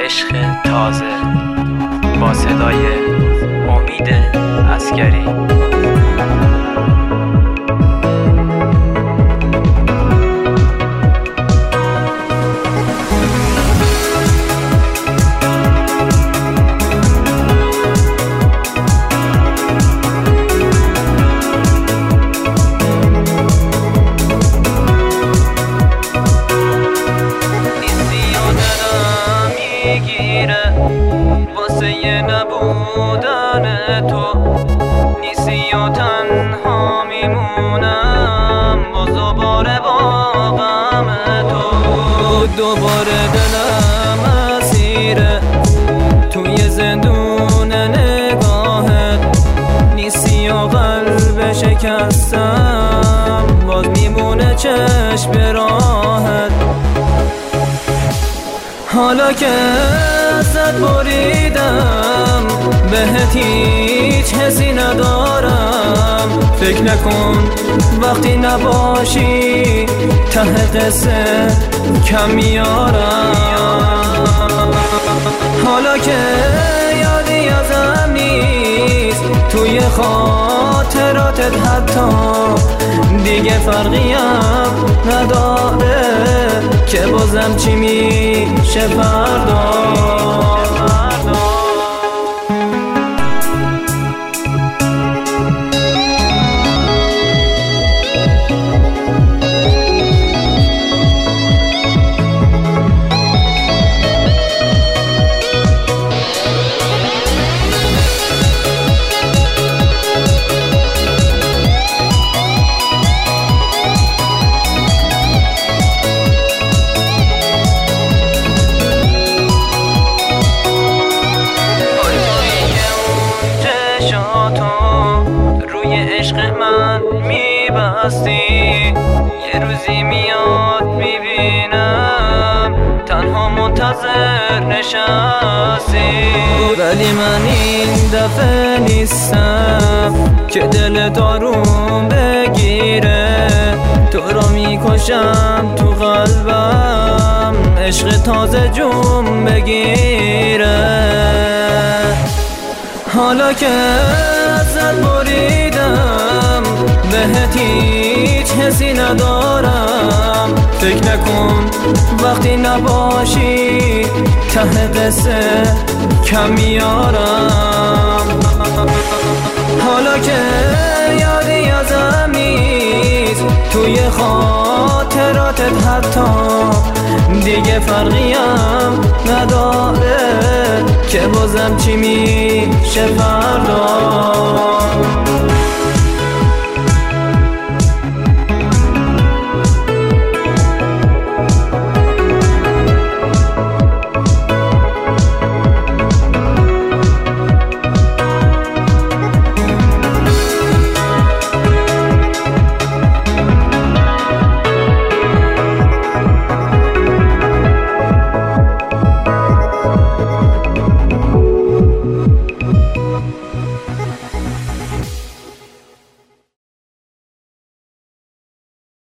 عشق تازه با صدای امید عسگری. واسه نبودن تو نیستی و تنها میمونم، باز دوباره با غم تو. دوباره دلم اسیره توی زندون نگاهت، نیستی و قلب شکستم، باز میمونه چشم به راهت. حالا که ازت بریدم بهت هیچ حسی ندارم، فکر نکن وقتی نباشی ته قصه کم میارم. حالا که یادی ازم نیست توی خاطراتت، حتی دیگه فرقی هم نداره که بازم چی میشه فردا. روی عشق من میبستی، یه روزی میاد میبینم تنها منتظر نشستی، ولی من این دفعه نیستم که دلت آروم بگیره. تو رو میکشم تو قلبم، عشق تازه جون بگیره. حالا که ازت بریدم بهت هیچ حسی ندارم، فکر نکن وقتی نباشی ته قصه کم میارم. حالا که یادی ازم نیست توی خاطراتت، حتی دیگه فرقی هم نداره که بازم چی میشه فردا.